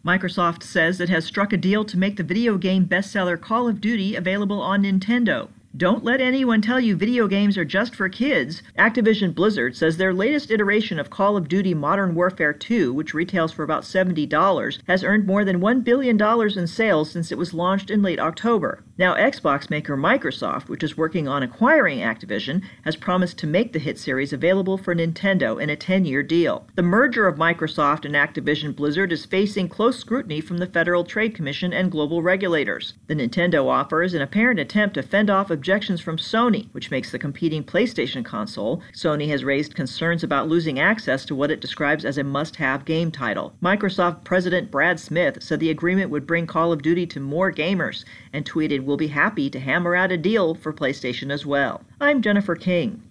Microsoft says it has struck a deal to make the video game bestseller Call of Duty available on Nintendo. Don't let anyone tell you video games are just for kids. Activision Blizzard says their latest iteration of Call of Duty Modern Warfare 2, which retails for about $70, has earned more than $1 billion in sales since it was launched in late October. Now, Xbox maker Microsoft, which is working on acquiring Activision, has promised to make the hit series available for Nintendo in a 10-year deal. The merger of Microsoft and Activision Blizzard is facing close scrutiny from the Federal Trade Commission and global regulators. The Nintendo offer is an apparent attempt to fend off objections from Sony, which makes the competing PlayStation console. Sony has raised concerns about losing access to what it describes as a must-have game title. Microsoft President Brad Smith said the agreement would bring Call of Duty to more gamers, and tweeted, "We'll be happy to hammer out a deal for PlayStation as well." I'm Jennifer King.